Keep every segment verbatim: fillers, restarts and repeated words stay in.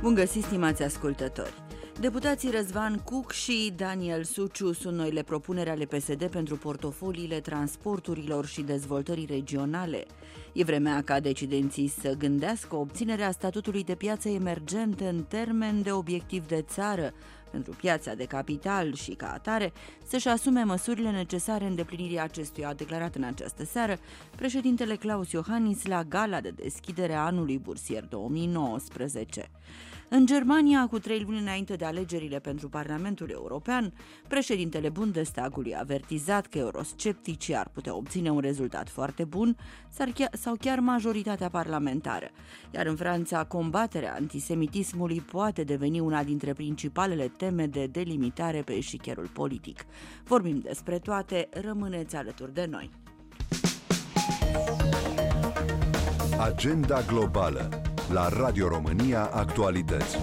Bun găsit, stimați ascultători! Deputații Răzvan Cuc și Daniel Suciu sunt noile propuneri ale P S D pentru portofoliile transporturilor și dezvoltării regionale. E vremea ca decidenții să gândească obținerea statutului de piață emergentă în termen de obiectiv de țară pentru piața de capital și, ca atare, să-și asume măsurile necesare îndeplinirii acestuia, a declarat în această seară președintele Klaus Iohannis la gala de deschidere a anului bursier două mii nouăsprezece. În Germania, cu trei luni înainte de alegerile pentru Parlamentul European, președintele Bundestagului a avertizat că euroscepticii ar putea obține un rezultat foarte bun sau chiar majoritatea parlamentară. Iar în Franța, combaterea antisemitismului poate deveni una dintre principalele teme de delimitare pe eșichierul politic. Vorbim despre toate, rămâneți alături de noi. Agenda globală la Radio România Actualități.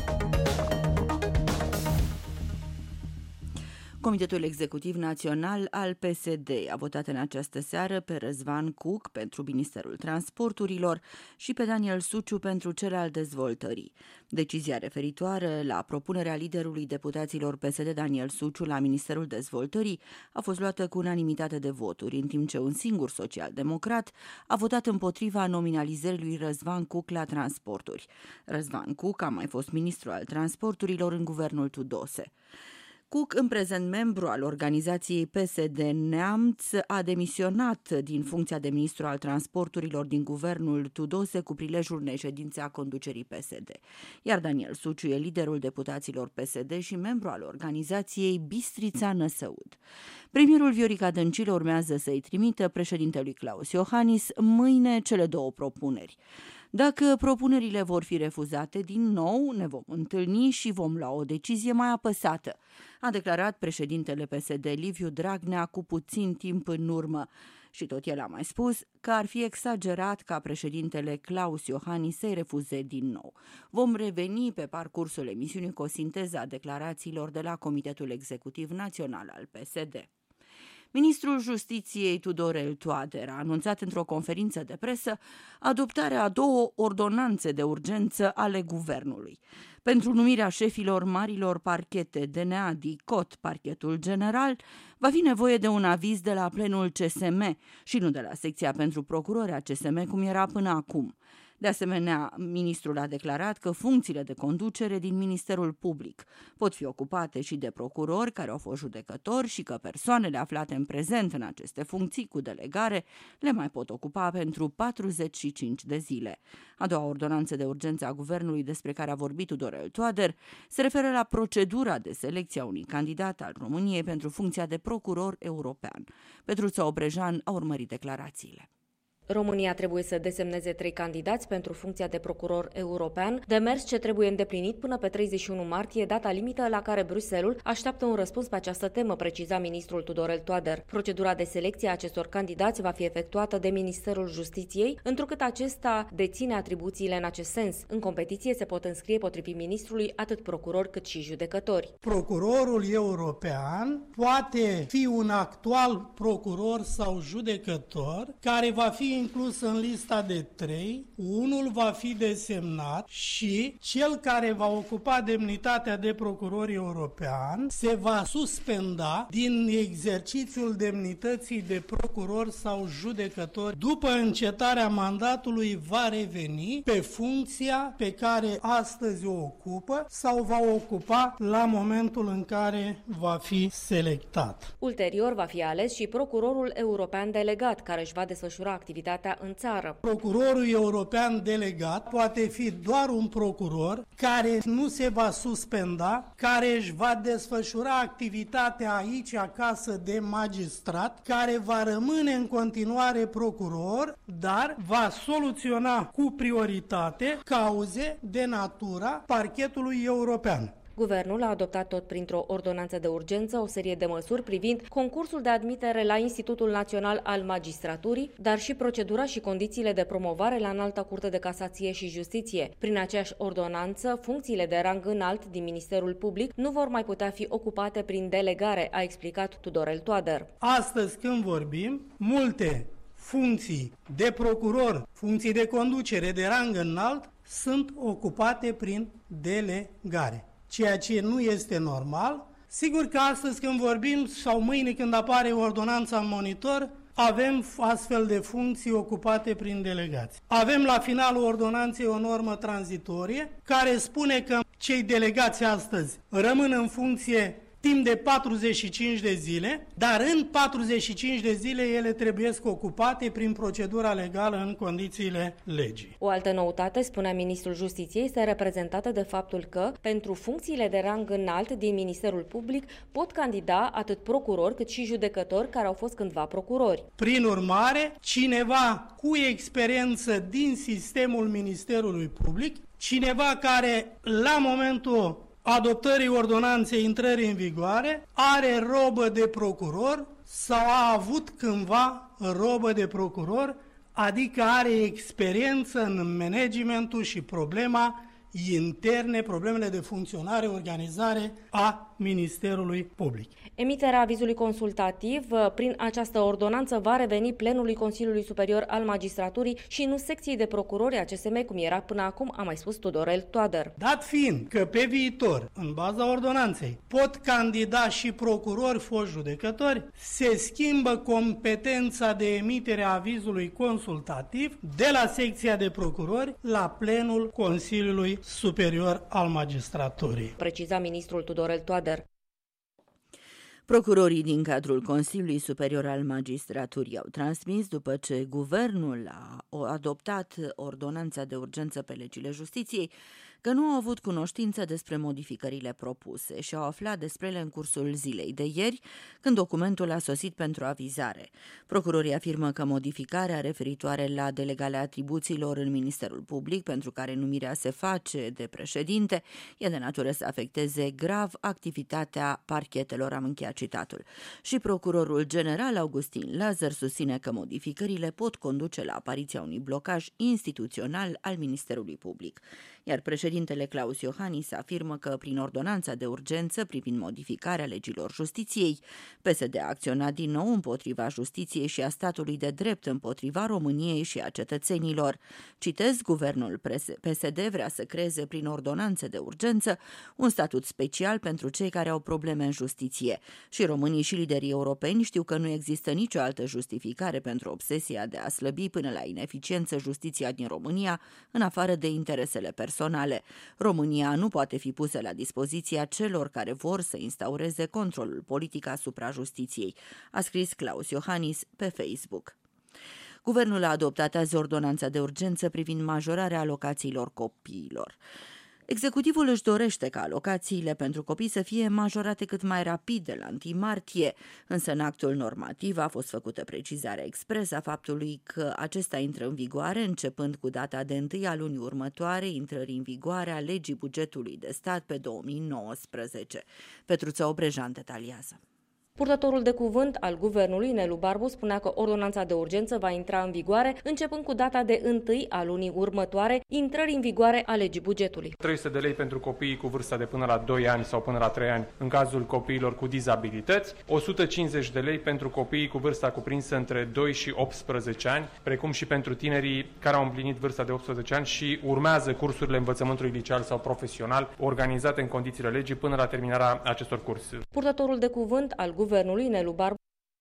Comitetul Executiv Național al P S D a votat în această seară pe Răzvan Cuc pentru Ministerul Transporturilor și pe Daniel Suciu pentru cel al dezvoltării. Decizia referitoare la propunerea liderului deputaților P S D Daniel Suciu la Ministerul Dezvoltării a fost luată cu unanimitate de voturi, în timp ce un singur social-democrat a votat împotriva nominalizării lui Răzvan Cuc la transporturi. Răzvan Cuc a mai fost ministru al transporturilor în guvernul Tudose. Cuc, în prezent membru al organizației P S D Neamț, a demisionat din funcția de ministru al transporturilor din guvernul Tudose cu prilejul unei ședințe a conducerii P S D. Iar Daniel Suciu e liderul deputaților P S D și membru al organizației Bistrița-Năsăud. Premierul Viorica Dăncilă urmează să-i trimită președintelui Klaus Iohannis mâine cele două propuneri. Dacă propunerile vor fi refuzate, din nou ne vom întâlni și vom lua o decizie mai apăsată, a declarat președintele P S D Liviu Dragnea cu puțin timp în urmă. Și tot el a mai spus că ar fi exagerat ca președintele Klaus Iohannis să-i refuze din nou. Vom reveni pe parcursul emisiunii cu o sinteză a declarațiilor de la Comitetul Executiv Național al P S D. Ministrul Justiției Tudorel Toader a anunțat într-o conferință de presă adoptarea a două ordonanțe de urgență ale guvernului. Pentru numirea șefilor marilor parchete D N A, DICOT, Parchetul General, va fi nevoie de un aviz de la plenul C S M și nu de la secția pentru procurori a C S M, cum era până acum. De asemenea, ministrul a declarat că funcțiile de conducere din Ministerul Public pot fi ocupate și de procurori care au fost judecători și că persoanele aflate în prezent în aceste funcții cu delegare le mai pot ocupa pentru patruzeci și cinci de zile. A doua ordonanță de urgență a guvernului despre care a vorbit Tudorel Toader se referă la procedura de selecție a unui candidat al României pentru funcția de procuror european. Petruța Obrejan a urmărit declarațiile. România trebuie să desemneze trei candidați pentru funcția de procuror european, demers ce trebuie îndeplinit până pe treizeci și unu martie, data limită la care Bruxelles așteaptă un răspuns pe această temă, preciza ministrul Tudorel Toader. Procedura de selecție a acestor candidați va fi efectuată de Ministerul Justiției, întrucât acesta deține atribuțiile în acest sens. În competiție se pot înscrie, potrivit ministrului, atât procurori cât și judecători. Procurorul european poate fi un actual procuror sau judecător care va fi inclus în lista de trei, unul va fi desemnat și cel care va ocupa demnitatea de procuror european se va suspenda din exercițiul demnității de procuror sau judecător. După încetarea mandatului va reveni pe funcția pe care astăzi o ocupă sau va ocupa la momentul în care va fi selectat. Ulterior va fi ales și procurorul european delegat, care își va desfășura activitatea în țară. Procurorul european delegat poate fi doar un procuror care nu se va suspenda, care își va desfășura activitatea aici acasă de magistrat, care va rămâne în continuare procuror, dar va soluționa cu prioritate cauze de natura parchetului european. Guvernul a adoptat tot printr-o ordonanță de urgență o serie de măsuri privind concursul de admitere la Institutul Național al Magistraturii, dar și procedura și condițiile de promovare la Înalta Curte de Casație și Justiție. Prin aceeași ordonanță, funcțiile de rang înalt din Ministerul Public nu vor mai putea fi ocupate prin delegare, a explicat Tudorel Toader. Astăzi, când vorbim, multe funcții de procuror, funcții de conducere de rang înalt, sunt ocupate prin delegare, ceea ce nu este normal. Sigur că astăzi când vorbim sau mâine când apare ordonanța în monitor, avem astfel de funcții ocupate prin delegați. Avem la finalul ordonanței o normă tranzitorie care spune că cei delegați astăzi rămân în funcție timp de patruzeci și cinci de zile, dar în patruzeci și cinci de zile ele trebuie ocupate prin procedura legală în condițiile legii. O altă noutate, spunea ministrul Justiției, este reprezentată de faptul că, pentru funcțiile de rang înalt din Ministerul Public, pot candida atât procurori cât și judecători care au fost cândva procurori. Prin urmare, cineva cu experiență din sistemul Ministerului Public, cineva care la momentul adoptării ordonanței intrării în vigoare are robă de procuror sau a avut cândva robă de procuror, adică are experiență în managementul și problema interne, problemele de funcționare, organizare a Ministerului Public. Emiterea avizului consultativ prin această ordonanță va reveni plenului Consiliului Superior al Magistraturii și nu secției de procurori a C S M, cum era până acum, a mai spus Tudorel Toader. Dat fiind că pe viitor, în baza ordonanței, pot candida și procurori foști judecători, se schimbă competența de emitere a avizului consultativ de la secția de procurori la plenul Consiliului Superior al Magistraturii. Preciza ministrul Tudorel Toader. Procurorii din cadrul Consiliului Superior al Magistraturii au transmis, după ce guvernul a adoptat ordonanța de urgență pe legile justiției, că nu au avut cunoștință despre modificările propuse și au aflat despre ele în cursul zilei de ieri, când documentul a sosit pentru avizare. Procurorii afirmă că modificarea referitoare la delegarea atribuțiilor în Ministerul Public, pentru care numirea se face de președinte, e de natură să afecteze grav activitatea parchetelor, am încheiat citatul. Și procurorul general Augustin Lazar susține că modificările pot conduce la apariția unui blocaj instituțional al Ministerului Public. Iar președintele Claus Iohannis afirmă că prin ordonanța de urgență privind modificarea legilor justiției, P S D a acționat din nou împotriva justiției și a statului de drept, împotriva României și a cetățenilor. Citez, guvernul P S D vrea să creeze prin ordonanță de urgență un statut special pentru cei care au probleme în justiție. Și românii și liderii europeni știu că nu există nicio altă justificare pentru obsesia de a slăbi până la ineficiență justiția din România, în afară de interesele personale. România nu poate fi pusă la dispoziția celor care vor să instaureze controlul politic asupra justiției, a scris Claus Iohannis pe Facebook. Guvernul a adoptat azi ordonanța de urgență privind majorarea alocațiilor copiilor. Executivul își dorește ca alocațiile pentru copii să fie majorate cât mai rapid de la întâi martie, însă în actul normativ a fost făcută precizarea expresă a faptului că acesta intră în vigoare începând cu data de întâi a lunii următoare intrării în vigoare a legii bugetului de stat pe două mii nouăsprezece. Petruța Obrejan detaliază. Purtătorul de cuvânt al guvernului, Nelu Barbu, spunea că ordonanța de urgență va intra în vigoare începând cu data de întâi a lunii următoare, intrării în vigoare a legii bugetului. trei sute de lei pentru copiii cu vârsta de până la doi ani sau până la trei ani în cazul copiilor cu dizabilități, o sută cincizeci de lei pentru copiii cu vârsta cuprinsă între doi și optsprezece ani, precum și pentru tinerii care au împlinit vârsta de optsprezece ani și urmează cursurile învățământului liceal sau profesional organizate în condițiile legii până la terminarea acestor cursuri. Purtătorul de cuvânt al guvernului, Nelu Barbu.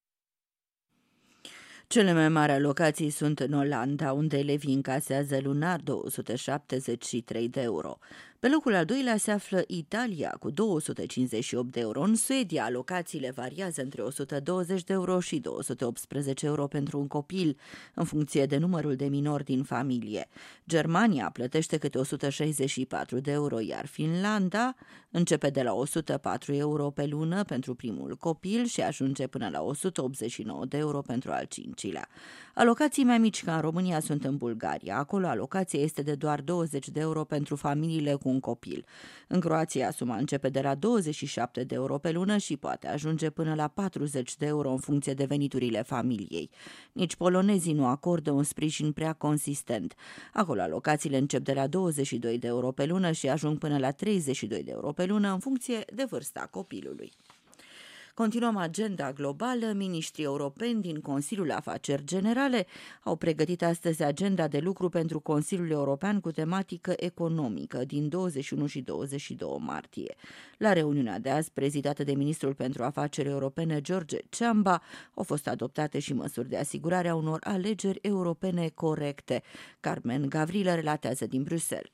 Cele mai mari alocații sunt în Olanda, unde elevii încasează lunar două sute șaptezeci și trei de euro. Pe locul al doilea se află Italia, cu două sute cincizeci și opt de euro. În Suedia, alocațiile variază între o sută douăzeci de euro și două sute optsprezece euro pentru un copil, în funcție de numărul de minori din familie. Germania plătește câte o sută șaizeci și patru de euro, iar Finlanda începe de la o sută patru euro pe lună pentru primul copil și ajunge până la o sută optzeci și nouă de euro pentru al cincilea. Alocații mai mici ca în România sunt în Bulgaria. Acolo alocația este de doar douăzeci de euro pentru familiile cu un copil. În Croația, suma începe de la douăzeci și șapte de euro pe lună și poate ajunge până la patruzeci de euro în funcție de veniturile familiei. Nici polonezii nu acordă un sprijin prea consistent. Acolo alocațiile încep de la douăzeci și doi de euro pe lună și ajung până la treizeci și doi de euro pe lună în funcție de vârsta copilului. Continuăm agenda globală. Miniștrii europeni din Consiliul Afaceri Generale au pregătit astăzi agenda de lucru pentru Consiliul European cu tematică economică din douăzeci și unu și douăzeci și doi martie. La reuniunea de azi, prezidată de ministrul pentru afaceri europene George Ciamba, au fost adoptate și măsuri de asigurare a unor alegeri europene corecte. Carmen Gavrilă relatează din Bruxelles.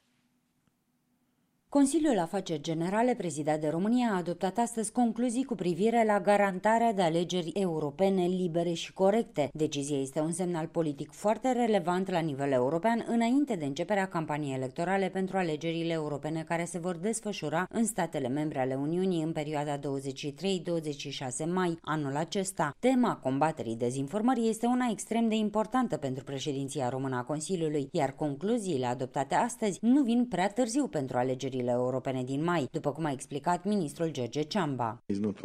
Consiliul Afaceri Generale, prezidat de România, a adoptat astăzi concluzii cu privire la garantarea de alegeri europene libere și corecte. Decizia este un semnal politic foarte relevant la nivel european înainte de începerea campaniei electorale pentru alegerile europene care se vor desfășura în statele membre ale Uniunii în perioada douăzeci și trei douăzeci și șase mai anul acesta. Tema combaterii dezinformării este una extrem de importantă pentru președinția română a Consiliului, iar concluziile adoptate astăzi nu vin prea târziu pentru alegerile europene din mai, după cum a explicat ministrul George Ciamba.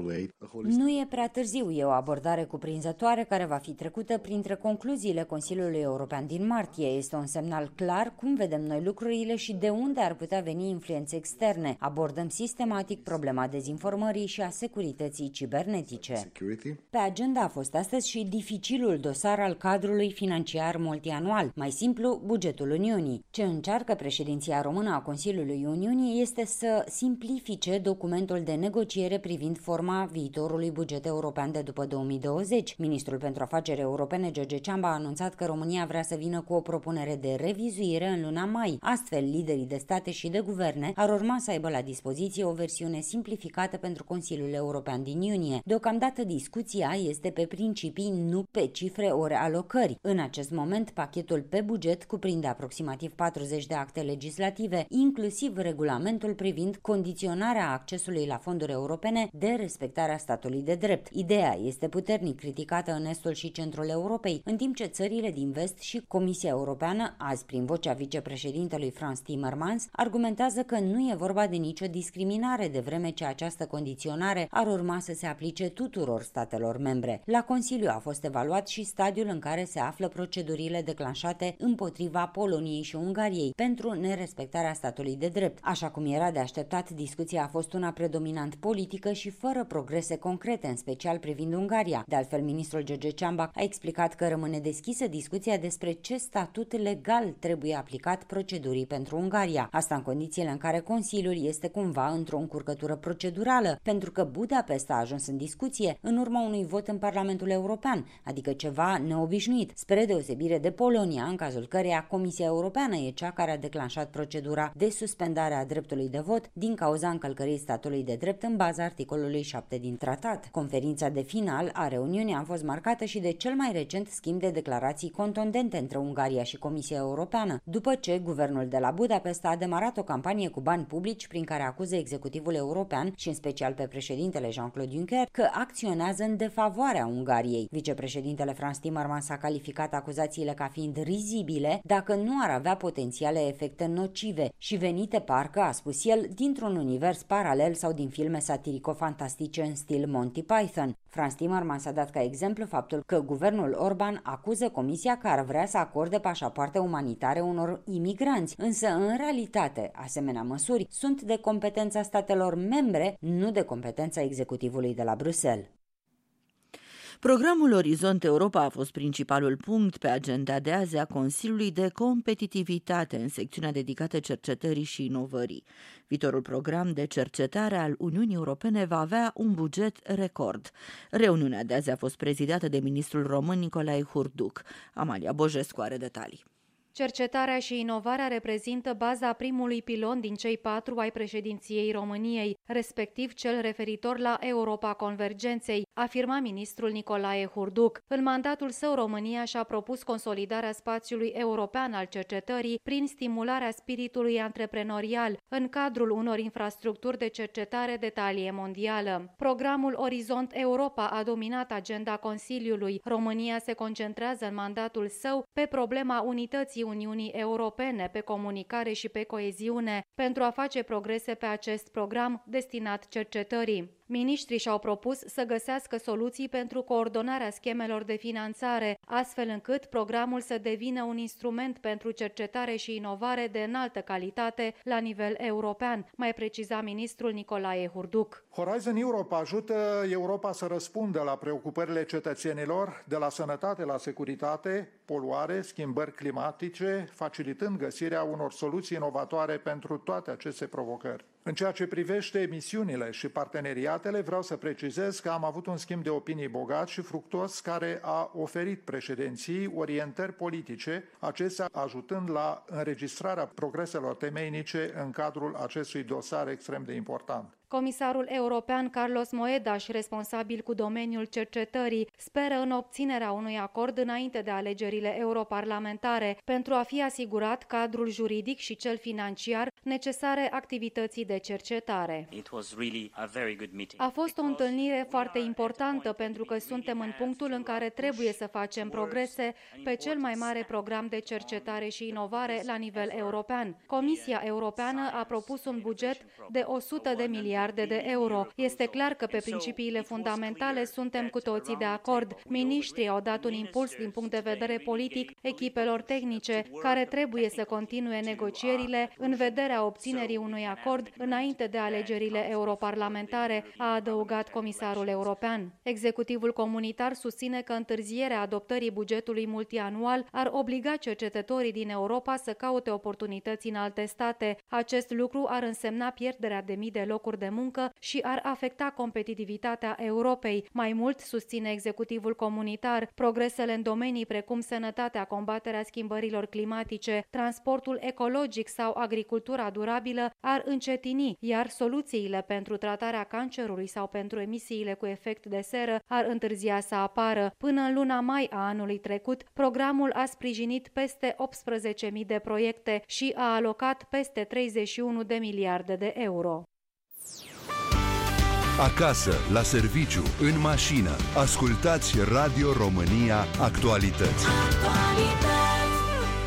Nu e prea târziu, e o abordare cuprinzătoare care va fi trecută printre concluziile Consiliului European din martie. Este un semnal clar cum vedem noi lucrurile și de unde ar putea veni influențe externe. Abordăm sistematic problema dezinformării și a securității cibernetice. Pe agenda a fost astăzi și dificilul dosar al cadrului financiar multianual, mai simplu, bugetul Uniunii. Ce încearcă președinția română a Consiliului Uniunii este să simplifice documentul de negociere privind forma viitorului buget european de după două mii douăzeci. Ministrul pentru afaceri europene George Ciamba a anunțat că România vrea să vină cu o propunere de revizuire în luna mai. Astfel, liderii de state și de guverne ar urma să aibă la dispoziție o versiune simplificată pentru Consiliul European din iunie. Deocamdată discuția este pe principii, nu pe cifre ori alocări. În acest moment, pachetul pe buget cuprinde aproximativ patruzeci de acte legislative, inclusiv regulamentul privind condiționarea accesului la fonduri europene de respectarea statului de drept. Ideea este puternic criticată în estul și centrul Europei, în timp ce țările din vest și Comisia Europeană, azi prin vocea vicepreședintelui Frans Timmermans, argumentează că nu e vorba de nicio discriminare, de vreme ce această condiționare ar urma să se aplice tuturor statelor membre. La Consiliu a fost evaluat și stadiul în care se află procedurile declanșate împotriva Poloniei și Ungariei pentru nerespectarea statului de drept. Așa cum era de așteptat, discuția a fost una predominant politică și fără progrese concrete, în special privind Ungaria. De altfel, ministrul George Ciamba a explicat că rămâne deschisă discuția despre ce statut legal trebuie aplicat procedurii pentru Ungaria. Asta în condițiile în care Consiliul este cumva într-o încurcătură procedurală, pentru că Budapesta a ajuns în discuție în urma unui vot în Parlamentul European, adică ceva neobișnuit, spre deosebire de Polonia, în cazul căreia Comisia Europeană e cea care a declanșat procedura de suspendare a dreptului de vot din cauza încălcării statului de drept în baza articolului șapte din tratat. Conferința de final a reuniunii a fost marcată și de cel mai recent schimb de declarații contundente între Ungaria și Comisia Europeană, după ce guvernul de la Budapesta a demarat o campanie cu bani publici prin care acuză executivul european și în special pe președintele Jean-Claude Juncker că acționează în defavoarea Ungariei. Vicepreședintele Frans Timmermans a calificat acuzațiile ca fiind rizibile dacă nu ar avea potențiale efecte nocive și venite parcă, a spus el, dintr-un univers paralel sau din filme satirico-fantastice în stil Monty Python. Frans Timmermans a dat ca exemplu faptul că guvernul Orban acuză Comisia că ar vrea să acorde pașapoarte umanitare unor imigranți, însă în realitate asemenea măsuri sunt de competența statelor membre, nu de competența executivului de la Bruxelles. Programul Orizont Europa a fost principalul punct pe agenda de azi a Consiliului de Competitivitate în secțiunea dedicată cercetării și inovării. Viitorul program de cercetare al Uniunii Europene va avea un buget record. Reuniunea de azi a fost prezidată de ministrul român Nicolae Hurduc. Amalia Bojescu are detalii. Cercetarea și inovarea reprezintă baza primului pilon din cei patru ai președinției României, respectiv cel referitor la Europa Convergenței, afirma ministrul Nicolae Hurduc. În mandatul său, România și-a propus consolidarea spațiului european al cercetării prin stimularea spiritului antreprenorial în cadrul unor infrastructuri de cercetare de talie mondială. Programul Orizont Europa a dominat agenda Consiliului. România se concentrează în mandatul său pe problema unității Uniunii Europene, pe comunicare și pe coeziune, pentru a face progrese pe acest program destinat cercetării. Miniștrii și-au propus să găsească soluții pentru coordonarea schemelor de finanțare, astfel încât programul să devină un instrument pentru cercetare și inovare de înaltă calitate la nivel european, mai preciza ministrul Nicolae Hurduc. Horizon Europe ajută Europa să răspundă la preocupările cetățenilor, de la sănătate la securitate, poluare, schimbări climatice, facilitând găsirea unor soluții inovatoare pentru toate aceste provocări. În ceea ce privește emisiunile și parteneriatele, vreau să precizez că am avut un schimb de opinii bogat și fructuos care a oferit președinției orientări politice, acestea ajutând la înregistrarea progreselor temeinice în cadrul acestui dosar extrem de important. Comisarul european Carlos Moedas, responsabil cu domeniul cercetării, speră în obținerea unui acord înainte de alegerile europarlamentare pentru a fi asigurat cadrul juridic și cel financiar necesare activității de cercetare. A fost o întâlnire foarte importantă pentru că suntem în punctul în care trebuie să facem progrese pe cel mai mare program de cercetare și inovare la nivel european. Comisia Europeană a propus un buget de o sută de miliarde de euro. Este clar că pe principiile fundamentale suntem cu toții de acord. Miniștrii au dat un impuls din punct de vedere politic echipelor tehnice, care trebuie să continue negocierile în vederea obținerii unui acord înainte de alegerile europarlamentare, a adăugat comisarul european. Executivul comunitar susține că întârzierea adoptării bugetului multianual ar obliga cercetătorii din Europa să caute oportunități în alte state. Acest lucru ar însemna pierderea de mii de locuri de muncă și ar afecta competitivitatea Europei. Mai mult, susține executivul comunitar, progresele în domenii precum sănătatea, combaterea schimbărilor climatice, transportul ecologic sau agricultura durabilă ar încetini, iar soluțiile pentru tratarea cancerului sau pentru emisiile cu efect de seră ar întârzia să apară. Până în luna mai a anului trecut, programul a sprijinit peste optsprezece mii de proiecte și a alocat peste treizeci și unu de miliarde de euro. Acasă, la serviciu, în mașină. Ascultați Radio România Actualități. Actualități.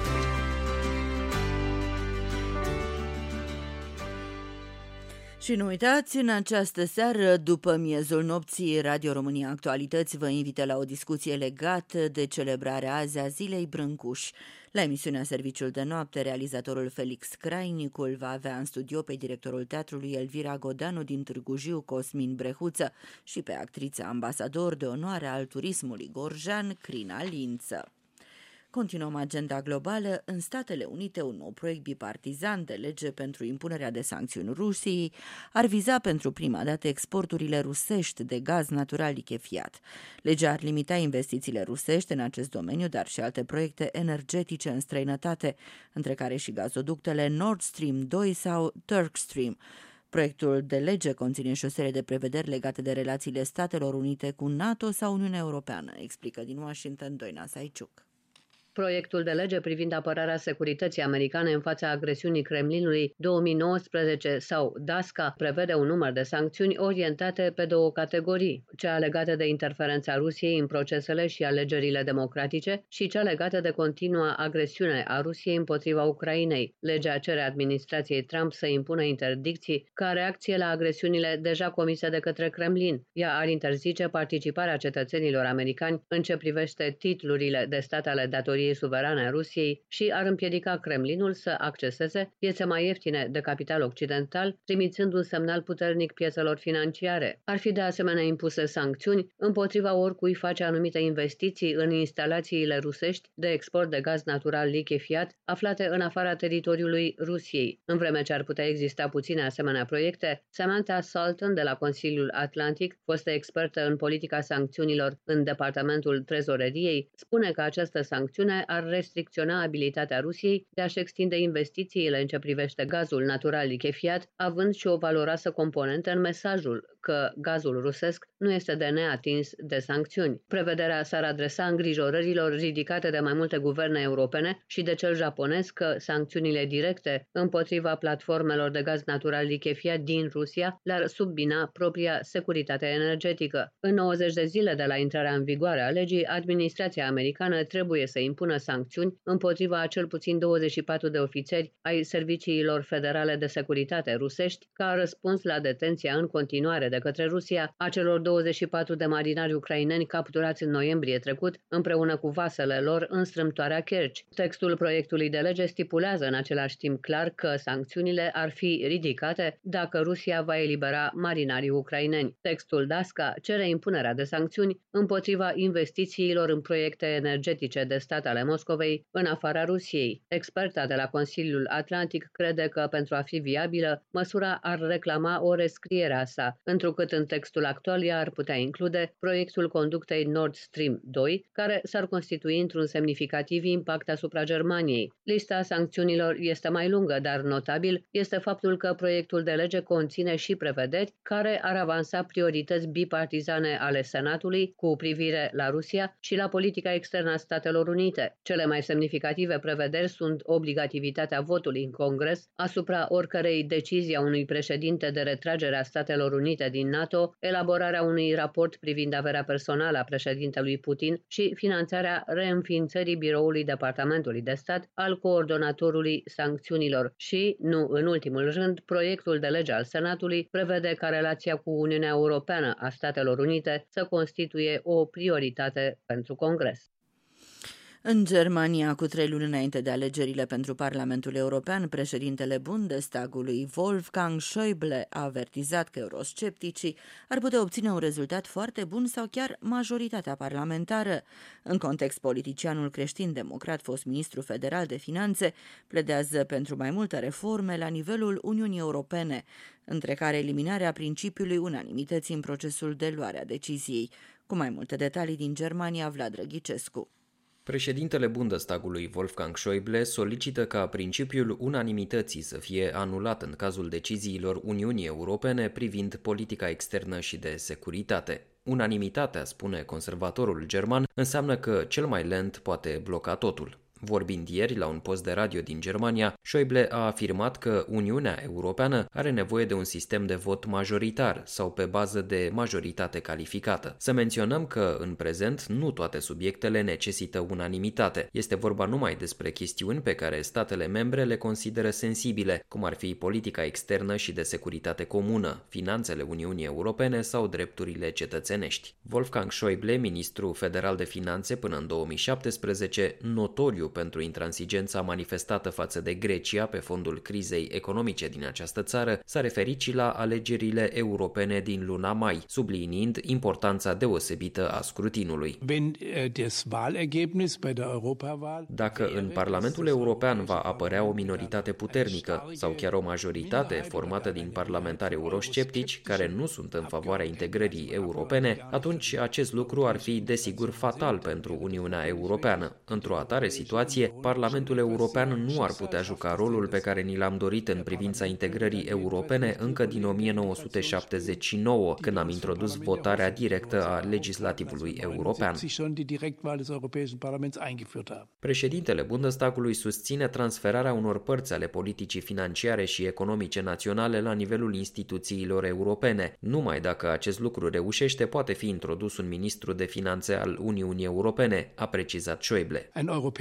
Și nu uitați, în această seară, după miezul nopții, Radio România Actualități vă invită la o discuție legată de celebrarea azi a Zilei Brâncuș. La emisiunea Serviciul de Noapte, realizatorul Felix Crainicul va avea în studio pe directorul teatrului Elvira Godeanu din Târgu Jiu, Cosmin Brehuță, și pe actrița ambasador de onoare al turismului gorjan, Crina Lință. Continuăm agenda globală. În Statele Unite, un nou proiect bipartizan de lege pentru impunerea de sancțiuni Rusiei ar viza pentru prima dată exporturile rusești de gaz natural lichefiat. Legea ar limita investițiile rusești în acest domeniu, dar și alte proiecte energetice în străinătate, între care și gazoductele Nord Stream doi sau Turk Stream. Proiectul de lege conține și o serie de prevederi legate de relațiile Statelor Unite cu NATO sau Uniunea Europeană, explică din Washington Doina Saiciuc. Proiectul de lege privind apărarea securității americane în fața agresiunii Kremlinului două mii nouăsprezece sau DASCA prevede un număr de sancțiuni orientate pe două categorii, cea legată de interferența Rusiei în procesele și alegerile democratice și cea legată de continua agresiune a Rusiei împotriva Ucrainei. Legea cere administrației Trump să impună interdicții ca reacție la agresiunile deja comise de către Kremlin. Ea ar interzice participarea cetățenilor americani în ce privește titlurile de stat ale datoriei suverane a Rusiei și ar împiedica Kremlinul să acceseze piețe mai ieftine de capital occidental, trimițând un semnal puternic piețelor financiare. Ar fi de asemenea impuse sancțiuni împotriva oricui face anumite investiții în instalațiile rusești de export de gaz natural lichefiat aflate în afara teritoriului Rusiei. În vreme ce ar putea exista puține asemenea proiecte, Samantha Sultan de la Consiliul Atlantic, fostă expertă în politica sancțiunilor în Departamentul Trezoreriei, spune că această sancțiune ar restricționa abilitatea Rusiei de a-și extinde investițiile în ce privește gazul natural lichefiat, având și o valoroasă componentă în mesajul că gazul rusesc nu este de neatins de sancțiuni. Prevederea s-ar adresa îngrijorărilor ridicate de mai multe guverne europene și de cel japonez că sancțiunile directe împotriva platformelor de gaz natural lichefiat din Rusia le-ar subbina propria securitate energetică. În nouăzeci de zile de la intrarea în vigoare a legii, administrația americană trebuie să impună impună sancțiuni împotriva a cel puțin douăzeci și patru de ofițeri ai serviciilor federale de securitate rusești, ca răspuns la detenția în continuare de către Rusia a celor douăzeci și patru de marinari ucraineni capturați în noiembrie trecut, împreună cu vasele lor în strâmtoarea Kerch. Textul proiectului de lege stipulează în același timp clar că sancțiunile ar fi ridicate dacă Rusia va elibera marinarii ucraineni. Textul DASCA cere impunerea de sancțiuni împotriva investițiilor în proiecte energetice de stat ale Moscovei în afara Rusiei. Experta de la Consiliul Atlantic crede că pentru a fi viabilă, măsura ar reclama o rescriere a sa, întrucât în textul actual ea ar putea include proiectul conductei Nord Stream doi, care s-ar constitui într-un semnificativ impact asupra Germaniei. Lista sancțiunilor este mai lungă, dar notabil este faptul că proiectul de lege conține și prevederi care ar avansa priorități bipartizane ale Senatului cu privire la Rusia și la politica externă a Statelor Unite. Cele mai semnificative prevederi sunt obligativitatea votului în Congres asupra oricărei decizii a unui președinte de retragere a Statelor Unite din NATO, elaborarea unui raport privind averea personală a președintelui Putin și finanțarea reînființării biroului Departamentului de Stat al coordonatorului sancțiunilor și, nu în ultimul rând, proiectul de lege al Senatului prevede ca relația cu Uniunea Europeană a Statelor Unite să constituie o prioritate pentru Congres. În Germania, cu trei luni înainte de alegerile pentru Parlamentul European, președintele Bundestagului Wolfgang Schäuble a avertizat că euroscepticii ar putea obține un rezultat foarte bun sau chiar majoritatea parlamentară. În context, politicianul creștin-democrat, fost ministru federal de finanțe, pledează pentru mai multe reforme la nivelul Uniunii Europene, între care eliminarea principiului unanimității în procesul de luare a deciziei. Cu mai multe detalii din Germania, Vlad Răghicescu. Președintele Bundestagului Wolfgang Schäuble solicită ca principiul unanimității să fie anulat în cazul deciziilor Uniunii Europene privind politica externă și de securitate. Unanimitatea, spune conservatorul german, înseamnă că cel mai lent poate bloca totul. Vorbind ieri la un post de radio din Germania, Schäuble a afirmat că Uniunea Europeană are nevoie de un sistem de vot majoritar sau pe bază de majoritate calificată. Să menționăm că, în prezent, nu toate subiectele necesită unanimitate. Este vorba numai despre chestiuni pe care statele membre le consideră sensibile, cum ar fi politica externă și de securitate comună, finanțele Uniunii Europene sau drepturile cetățenești. Wolfgang Schäuble, ministru federal de finanțe până în două mii șaptesprezece, notoriu pentru intransigența manifestată față de Grecia pe fondul crizei economice din această țară, s-a referit și la alegerile europene din luna mai, subliniind importanța deosebită a scrutinului. Dacă în Parlamentul European va apărea o minoritate puternică sau chiar o majoritate formată din parlamentari eurosceptici care nu sunt în favoarea integrării europene, atunci acest lucru ar fi desigur fatal pentru Uniunea Europeană. Într-o atare situație, Parlamentul European nu ar putea juca rolul pe care ni l-am dorit în privința integrării europene încă din o mie nouă sute șaptezeci și nouă, când am introdus votarea directă a legislativului european. Președintele Bundestagului susține transferarea unor părți ale politicii financiare și economice naționale la nivelul instituțiilor europene. Numai dacă acest lucru reușește, poate fi introdus un ministru de finanțe al Uniunii Europene, a precizat Schäuble.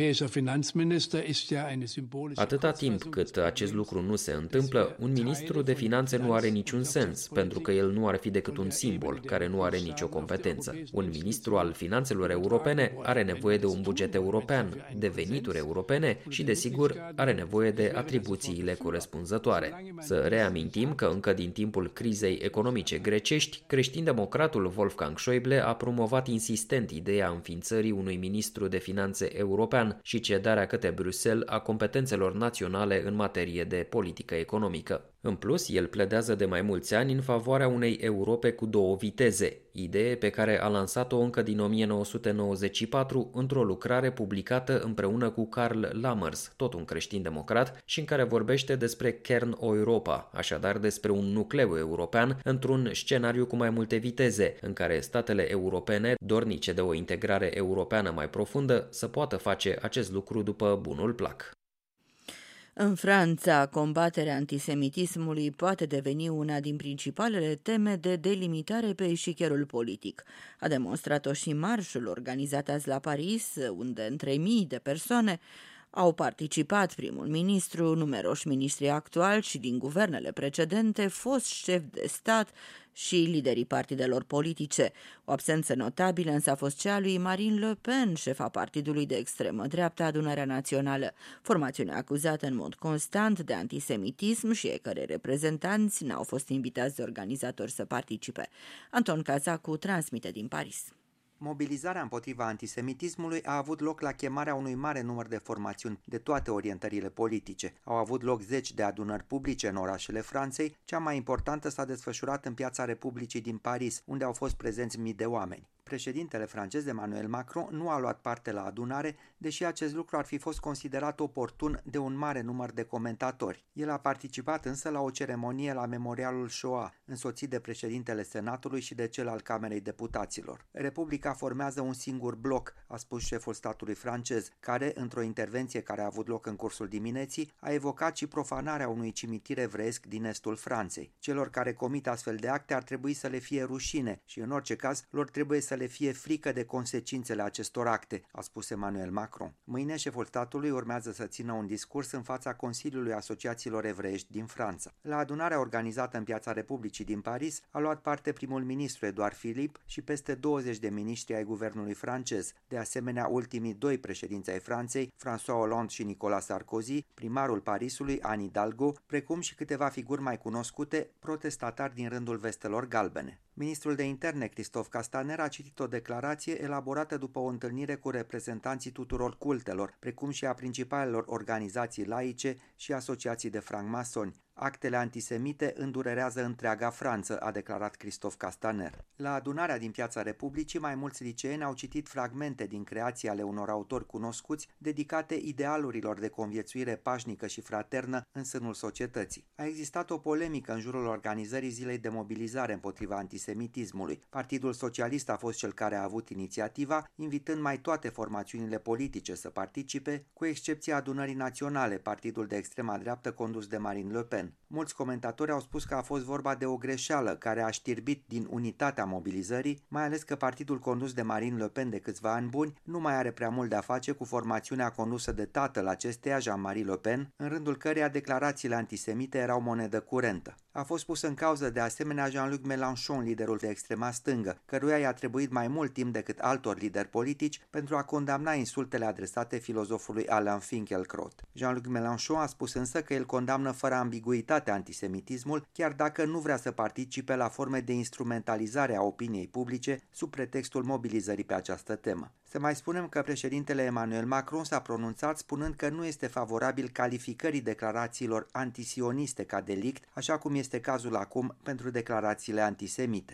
Atâta timp cât acest lucru nu se întâmplă, un ministru de finanțe nu are niciun sens, pentru că el nu ar fi decât un simbol care nu are nicio competență. Un ministru al finanțelor europene are nevoie de un buget european, de venituri europene și, desigur, are nevoie de atribuțiile corespunzătoare. Să reamintim că încă din timpul crizei economice grecești, creștin-democratul Wolfgang Schäuble a promovat insistent ideea înființării unui ministru de finanțe european și cedarea către Bruxelles a competențelor naționale în materie de politică economică. În plus, el pledează de mai mulți ani în favoarea unei Europe cu două viteze, idee pe care a lansat-o încă din o mie nouă sute nouăzeci și patru într-o lucrare publicată împreună cu Karl Lammers, tot un creștin-democrat, și în care vorbește despre Kern Europa, așadar despre un nucleu european într-un scenariu cu mai multe viteze, în care statele europene, dornice de o integrare europeană mai profundă, să poată face acest lucru după bunul plac. În Franța, combaterea antisemitismului poate deveni una din principalele teme de delimitare pe eșichierul politic. A demonstrat-o și marșul organizat azi la Paris, unde între mii de persoane au participat primul ministru, numeroși miniștri actuali și din guvernele precedente, foști șefi de stat și liderii partidelor politice. O absență notabilă însă a fost cea a lui Marine Le Pen, șefa partidului de extremă dreaptă Adunarea Națională, formațiune acuzată în mod constant de antisemitism și ai cărei reprezentanți n-au fost invitați de organizatori să participe. Anton Cazacu transmite din Paris. Mobilizarea împotriva antisemitismului a avut loc la chemarea unui mare număr de formațiuni de toate orientările politice. Au avut loc zeci de adunări publice în orașele Franței, cea mai importantă s-a desfășurat în Piața Republicii din Paris, unde au fost prezenți mii de oameni. Președintele francez Emmanuel Macron nu a luat parte la adunare, deși acest lucru ar fi fost considerat oportun de un mare număr de comentatori. El a participat însă la o ceremonie la Memorialul Shoah, însoțit de președintele Senatului și de cel al Camerei Deputaților. Republica formează un singur bloc, a spus șeful statului francez, care, într-o intervenție care a avut loc în cursul dimineții, a evocat și profanarea unui cimitir evreiesc din estul Franței. Celor care comit astfel de acte ar trebui să le fie rușine și, în orice caz, lor trebuie să le fie frică de consecințele acestor acte, a spus Emmanuel Macron. Mâine, șeful statului urmează să țină un discurs în fața Consiliului Asociațiilor Evreiești din Franța. La adunarea organizată în Piața Republicii din Paris a luat parte primul ministru Edouard Philippe și peste douăzeci de miniștri ai guvernului francez. De asemenea, ultimii doi președinți ai Franței, François Hollande și Nicolas Sarkozy, primarul Parisului, Anne Hidalgo, precum și câteva figuri mai cunoscute, protestatari din rândul vestelor galbene. Ministrul de interne, Christophe Castaner, a citit o declarație elaborată după o întâlnire cu reprezentanții tuturor cultelor, precum și a principalelor organizații laice și asociații de francmasoni. Actele antisemite îndurerează întreaga Franță, a declarat Christophe Castaner. La adunarea din Piața Republicii, mai mulți liceeni au citit fragmente din creații ale unor autori cunoscuți dedicate idealurilor de conviețuire pașnică și fraternă în sânul societății. A existat o polemică în jurul organizării zilei de mobilizare împotriva antisemitismului. Partidul Socialist a fost cel care a avut inițiativa, invitând mai toate formațiunile politice să participe, cu excepția Adunării Naționale, partidul de extrema dreaptă condus de Marine Le Pen. Mulți comentatori au spus că a fost vorba de o greșeală care a știrbit din unitatea mobilizării, mai ales că partidul condus de Marine Le Pen de câțiva ani buni nu mai are prea mult de a face cu formațiunea condusă de tatăl acesteia, Jean-Marie Le Pen, în rândul căreia declarațiile antisemite erau monedă curentă. A fost pus în cauză de asemenea Jean-Luc Mélenchon, liderul de extrema stângă, căruia i-a trebuit mai mult timp decât altor lideri politici pentru a condamna insultele adresate filozofului Alain Finkielkraut. Jean-Luc Mélenchon a spus însă că el condamnă fără ambiguitate antisemitismul, chiar dacă nu vrea să participe la forme de instrumentalizare a opiniei publice sub pretextul mobilizării pe această temă. Să mai spunem că președintele Emmanuel Macron s-a pronunțat spunând că nu este favorabil calificării declarațiilor antisioniste ca delict, așa cum este cazul acum pentru declarațiile antisemite.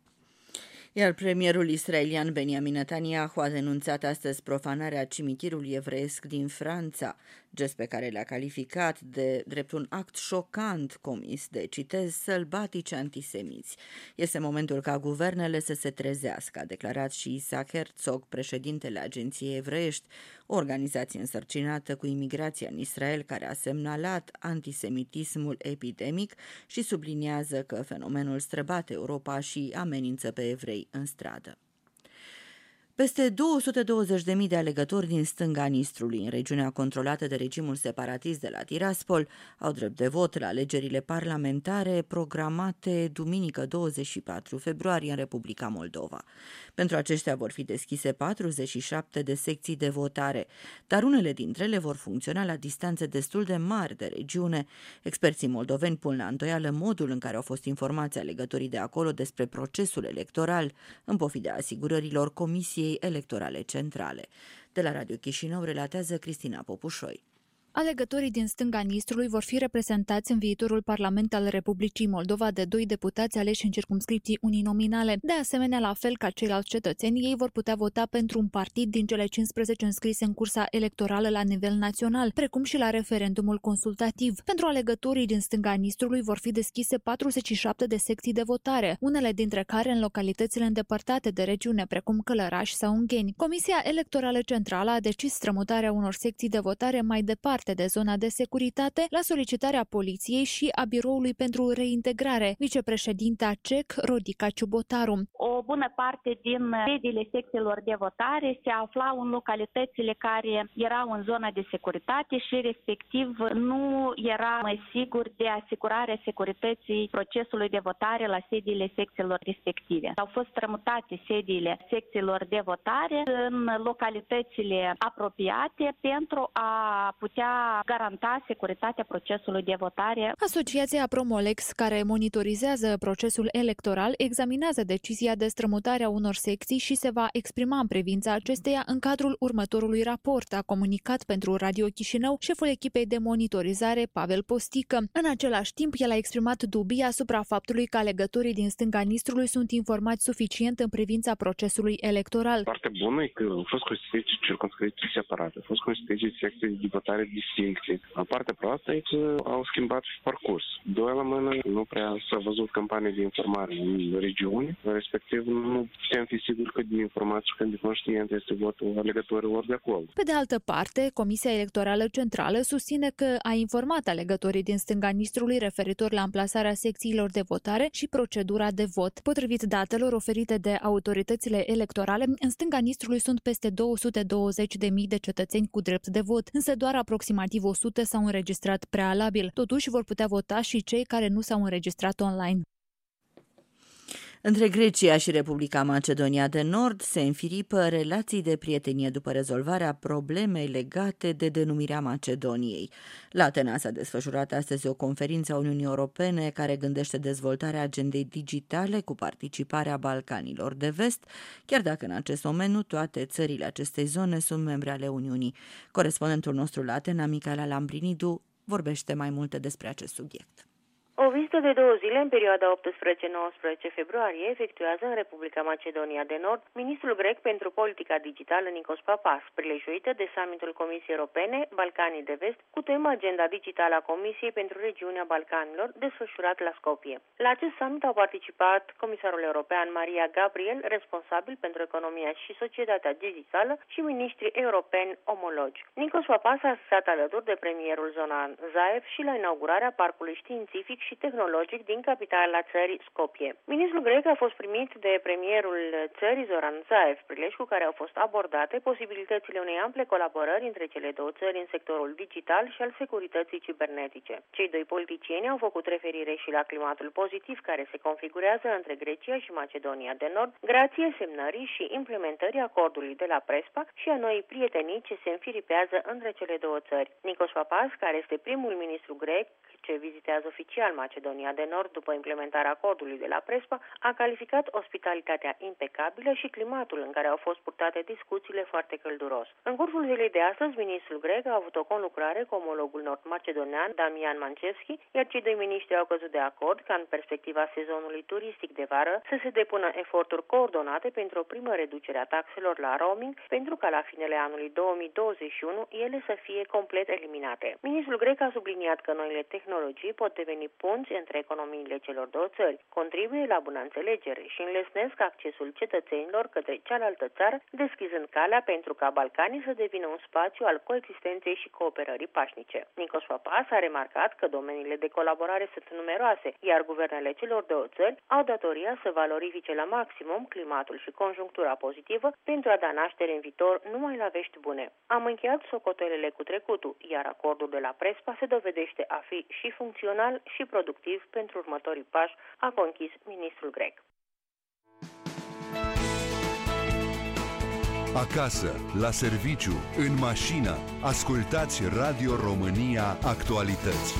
Iar premierul israelian Benjamin Netanyahu a denunțat astăzi profanarea cimitirului evreiesc din Franța, gest pe care l-a calificat de drept un act șocant comis de, citez, sălbatici antisemiți. Este momentul ca guvernele să se trezească, a declarat și Isaac Herzog, președintele Agenției Evreiești, o organizație însărcinată cu imigrația în Israel care a semnalat antisemitismul epidemic și subliniază că fenomenul străbate Europa și amenință pe evrei în stradă. Peste două sute douăzeci de mii de alegători din stânga Nistrului, în regiunea controlată de regimul separatist de la Tiraspol, au drept de vot la alegerile parlamentare programate duminică douăzeci și patru februarie în Republica Moldova. Pentru aceștia vor fi deschise patruzeci și șapte de secții de votare, dar unele dintre ele vor funcționa la distanțe destul de mari de regiune. Experții moldoveni pun la îndoială modul în care au fost informați alegătorii de acolo despre procesul electoral, în pofida asigurărilor Comisiei Electorale Centrale. De la Radio Chișinău relatează Cristina Popușoi. Alegătorii din stânga Nistrului vor fi reprezentați în viitorul Parlament al Republicii Moldova de doi deputați aleși în circumscripții uninominale. De asemenea, la fel ca ceilalți cetățeni, ei vor putea vota pentru un partid din cele cincisprezece înscrise în cursa electorală la nivel național, precum și la referendumul consultativ. Pentru alegătorii din stânga Nistrului vor fi deschise patruzeci și șapte de secții de votare, unele dintre care în localitățile îndepărtate de regiune, precum Călăraș sau Ungheni. Comisia Electorală Centrală a decis strămutarea unor secții de votare mai departe, departe de zona de securitate la solicitarea poliției și a Biroului pentru Reintegrare. Vicepreședinta C E C, Rodica Ciubotaru. O bună parte din sediile secțiilor de votare se aflau în localitățile care erau în zona de securitate și respectiv nu era mai sigur de asigurarea securității procesului de votare la sediile secțiilor respective. Au fost strămutate sediile secțiilor de votare în localitățile apropiate pentru a putea garanta securitatea procesului de votare. Asociația Promolex, care monitorizează procesul electoral, examinează decizia de strămutare a unor secții și se va exprima în privința acesteia în cadrul următorului raport, a comunicat pentru Radio Chișinău șeful echipei de monitorizare, Pavel Postică. În același timp, el a exprimat dubii asupra faptului că alegătorii din stânga Nistrului sunt informați suficient în privința procesului electoral. Foarte bună e că au fost constituite circumscripții separate, au fost constituite secții de votare distincte. Partea proastă e că au schimbat parcurs. Doi la mână, nu prea s-a văzut campanie de informare în regiuni, respectiv nu putem fi siguri că de informații când de conștient este votul alegătorilor de acolo. Pe de altă parte, Comisia Electorală Centrală susține că a informat alegătorii din stânga Nistrului referitor la amplasarea secțiilor de votare și procedura de vot. Potrivit datelor oferite de autoritățile electorale, în stânga Nistrului sunt peste două sute douăzeci de mii de cetățeni cu drept de vot, însă doar aproximativ o sută s-au înregistrat prealabil. Totuși vor putea vota și cei care nu s-au înregistrat online. Între Grecia și Republica Macedonia de Nord se înfiripă relații de prietenie după rezolvarea problemei legate de denumirea Macedoniei. La Atena s-a desfășurat astăzi o conferință a Uniunii Europene care gândește dezvoltarea agendei digitale cu participarea Balcanilor de Vest, chiar dacă în acest moment nu toate țările acestei zone sunt membre ale Uniunii. Corespondentul nostru la Atena, Micaela Lambrinidu, vorbește mai multe despre acest subiect. O vizită de două zile în perioada optsprezece nouăsprezece februarie efectuează în Republica Macedonia de Nord ministrul grec pentru politica digitală Nikos Papas, prilejuită de summitul Comisiei Europene Balcanii de Vest cu tema Agenda digitală a Comisiei pentru regiunea Balcanilor, desfășurat la Skopje. La acest summit au participat comisarul european Maria Gabriel, responsabil pentru economia și societatea digitală, și miniștrii europeni omologi. Nikos Papas a stat alături de premierul Zoran Zaev și la inaugurarea parcului științific și tehnologic din capitala țării, Skopje. Ministrul grec a fost primit de premierul țării Zoran Zaev, prilej cu care au fost abordate posibilitățile unei ample colaborări între cele două țări în sectorul digital și al securității cibernetice. Cei doi politicieni au făcut referire și la climatul pozitiv care se configurează între Grecia și Macedonia de Nord, grație semnării și implementării acordului de la Prespa și a noii prietenii ce se înfiripează între cele două țări. Nikos Papas, care este primul ministru grec ce vizitează oficial Macedonia de Nord după implementarea acordului de la Prespa, a calificat ospitalitatea impecabilă și climatul în care au fost purtate discuțiile foarte călduros. În cursul zilei de astăzi, ministrul grec a avut o conlucrare cu omologul nord-macedonian, Damian Mancevski, iar cei doi miniștri au căzut de acord ca în perspectiva sezonului turistic de vară să se depună eforturi coordonate pentru o primă reducere a taxelor la roaming, pentru ca la finele anului două mii douăzeci și unu ele să fie complet eliminate. Ministrul grec a subliniat că noile tehnologii pot deveni punți între economiile celor două țări, contribuie la bună înțelegere și înlesnesc accesul cetățenilor către cealaltă țară, deschizând calea pentru ca Balcanii să devină un spațiu al coexistenței și cooperării pașnice. Nikos Papas a remarcat că domeniile de colaborare sunt numeroase, iar guvernele celor două țări au datoria să valorifice la maximum climatul și conjunctura pozitivă pentru a da naștere în viitor numai la vești bune. Am încheiat socotelele cu trecutul, iar acordul de la Prespa se dovedește a fi și funcțional și productiv pentru următorii pași, a conchis ministrul grec. Acasă, la serviciu, în mașină, ascultați Radio România Actualități.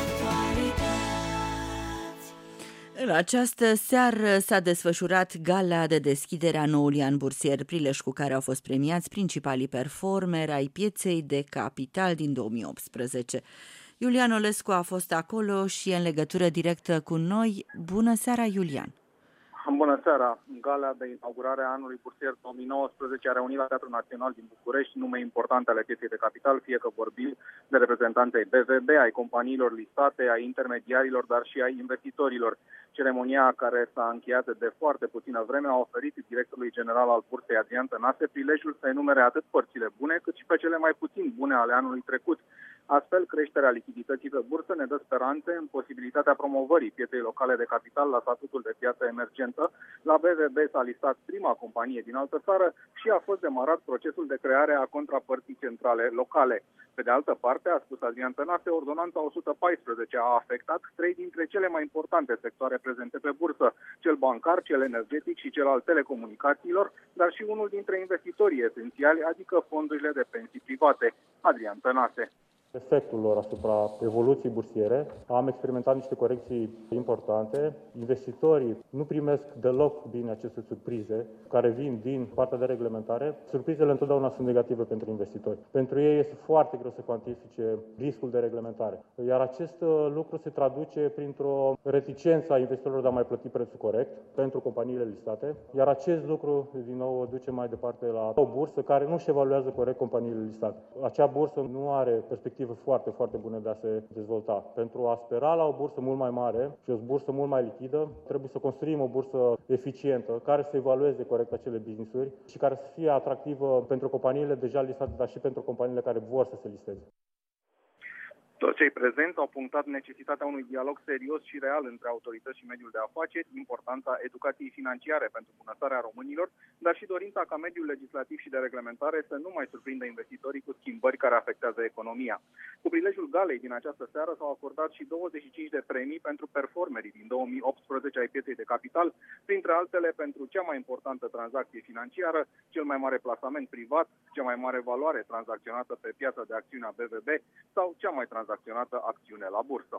În această seară s-a desfășurat gala de deschidere a noului an bursier, prilej cu care au fost premiați principalii performeri ai pieței de capital din două mii optsprezece. Iulian Olescu a fost acolo și e în legătură directă cu noi. Bună seara, Iulian! Bună seara! Gala de inaugurare a anului bursier două mii nouăsprezece a reunit la Teatrul Național din București nume importante ale pieței de capital, fie că vorbim de reprezentanții B V B, ai companiilor listate, ai intermediarilor, dar și ai investitorilor. Ceremonia, care s-a încheiat de foarte puțină vreme, a oferit directorului general al Bursei Adrian Tănase prilejul să enumere atât părțile bune, cât și pe cele mai puțin bune ale anului trecut. Astfel, creșterea lichidității pe bursă ne dă speranțe în posibilitatea promovării pieței locale de capital la statutul de piață emergentă. La B V B s-a listat prima companie din altă țară și a fost demarat procesul de creare a contrapărții centrale locale. Pe de altă parte, a spus Adrian Tănase, ordonanța o sută paisprezece a afectat trei dintre cele mai importante sectoare prezente pe bursă, cel bancar, cel energetic și cel al telecomunicațiilor, dar și unul dintre investitorii esențiali, adică fondurile de pensii private. Adrian Tănase. Efectul lor asupra evoluției bursiere. Am experimentat niște corecții importante. Investitorii nu primesc deloc bine aceste surprize care vin din partea de reglementare. Surprizele întotdeauna sunt negative pentru investitori. Pentru ei este foarte greu să cuantifice riscul de reglementare. Iar acest lucru se traduce printr-o reticență a investitorilor de a mai plăti prețul corect pentru companiile listate. Iar acest lucru, din nou, o duce mai departe la o bursă care nu își evaluează corect companiile listate. Acea bursă nu are perspective foarte, foarte bune de a se dezvolta. Pentru a spera la o bursă mult mai mare și o bursă mult mai lichidă, trebuie să construim o bursă eficientă, care să evalueze corect acele business-uri și care să fie atractivă pentru companiile deja listate, dar și pentru companiile care vor să se listeze. Toți cei prezenți au punctat necesitatea unui dialog serios și real între autorități și mediul de afaceri, importanța educației financiare pentru bunăstarea românilor, dar și dorința ca mediul legislativ și de reglementare să nu mai surprindă investitorii cu schimbări care afectează economia. Cu prilejul galei din această seară s-au acordat și douăzeci și cinci de premii pentru performerii din două mii optsprezece ai pieței de capital, printre altele pentru cea mai importantă tranzacție financiară, cel mai mare plasament privat, cea mai mare valoare tranzacționată pe piața de acțiuni a B V B sau cea mai tranzacționată acțiune la bursă.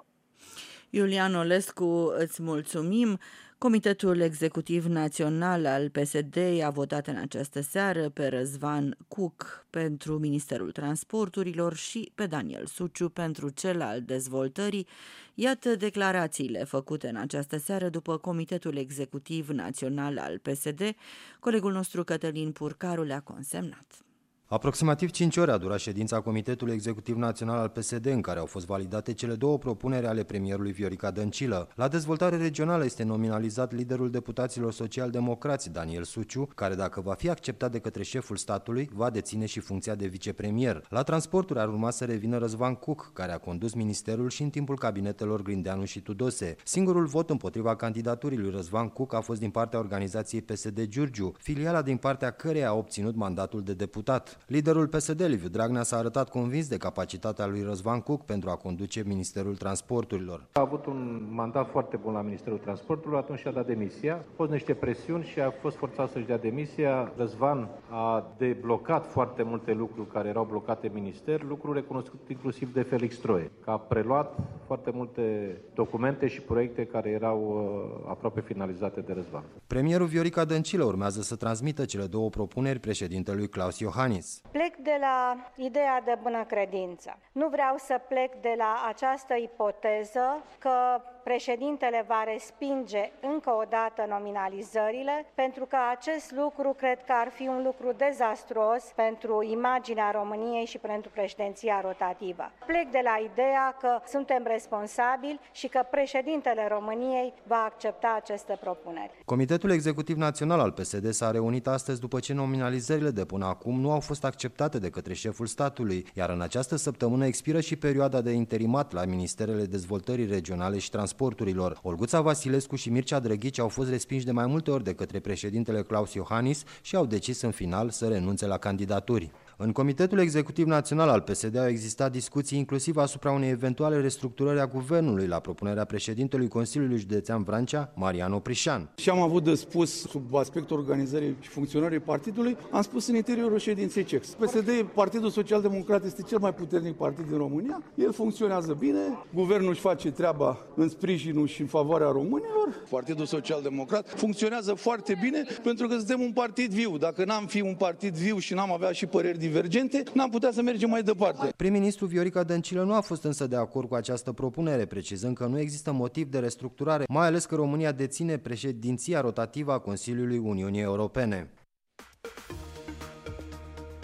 Iulian Olescu, îți mulțumim. Comitetul Executiv Național al P S D a votat în această seară pe Răzvan Cuc pentru Ministerul Transporturilor și pe Daniel Suciu pentru cel al Dezvoltării. Iată declarațiile făcute în această seară după Comitetul Executiv Național al P S D. Colegul nostru Cătălin Purcaru le-a consemnat. Aproximativ cinci ore a durat ședința Comitetului Executiv Național al P S D, în care au fost validate cele două propuneri ale premierului Viorica Dăncilă. La dezvoltare regională este nominalizat liderul deputaților social-democrați, Daniel Suciu, care, dacă va fi acceptat de către șeful statului, va deține și funcția de vicepremier. La transporturi ar urma să revină Răzvan Cuc, care a condus ministerul și în timpul cabinetelor Grindeanu și Tudose. Singurul vot împotriva candidaturii lui Răzvan Cuc a fost din partea organizației P S D Giurgiu, filiala din partea căreia a obținut mandatul de deputat. Liderul P S D, Liviu Dragnea, s-a arătat convins de capacitatea lui Răzvan Cuc pentru a conduce Ministerul Transporturilor. A avut un mandat foarte bun la Ministerul Transporturilor, atunci și-a dat demisia. Au fost niște presiuni și a fost forțat să-și dea demisia. Răzvan a deblocat foarte multe lucruri care erau blocate în minister, lucruri recunoscut inclusiv de Felix Troie, că a preluat foarte multe documente și proiecte care erau uh, aproape finalizate de Răzvan. Premierul Viorica Dăncilă urmează să transmită cele două propuneri președintelui Klaus Iohannis. Plec de la ideea de bună credință. Nu vreau să plec de la această ipoteză că președintele va respinge încă o dată nominalizările, pentru că acest lucru cred că ar fi un lucru dezastruos pentru imaginea României și pentru președinția rotativă. Plec de la ideea că suntem responsabili și că președintele României va accepta aceste propuneri. Comitetul Executiv Național al P S D s-a reunit astăzi după ce nominalizările de până acum nu au fost acceptate de către șeful statului, iar în această săptămână expiră și perioada de interimat la Ministerele Dezvoltării Regionale și Transporturilor. Olguța Vasilescu și Mircea Drăghici au fost respinși de mai multe ori de către președintele Klaus Iohannis și au decis în final să renunțe la candidaturi. În Comitetul Executiv Național al P S D au existat discuții inclusiv asupra unei eventuale restructurări a guvernului la propunerea președintelui Consiliului Județean Vrancea, Marian Oprișan. Și am avut de spus sub aspectul organizării și funcționării partidului, am spus în interiorul ședinței C E X. P S D, Partidul Social Democrat, este cel mai puternic partid din România, el funcționează bine, guvernul își face treaba în sprijinul și în favoarea românilor. Partidul Social Democrat funcționează foarte bine pentru că suntem un partid viu. Dacă n-am fi un partid viu și n-am avea și păreri divergente, n-am putea să mergem mai departe. Prim-ministru Viorica Dăncilă nu a fost însă de acord cu această propunere, precizând că nu există motiv de restructurare, mai ales că România deține președinția rotativă a Consiliului Uniunii Europene.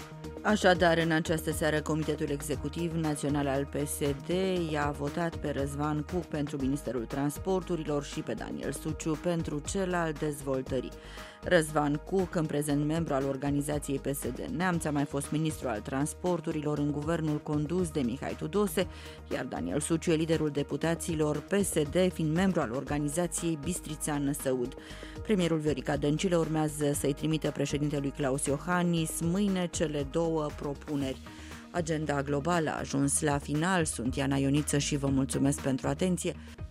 Așadar, în această seară, Comitetul Executiv Național al P S D i-a votat pe Răzvan Cuc pentru Ministerul Transporturilor și pe Daniel Suciu pentru cel al dezvoltării. Răzvan Cuc, în prezent membru al organizației P S D Neamț, a mai fost ministru al transporturilor în guvernul condus de Mihai Tudose, iar Daniel Suciu e liderul deputaților P S D, fiind membru al organizației Bistrița-Năsăud. Premierul Viorica Dăncilă urmează să-i trimită președintelui Claus Iohannis mâine cele două propuneri. Agenda globală a ajuns la final. Sunt Iana Ioniță și vă mulțumesc pentru atenție.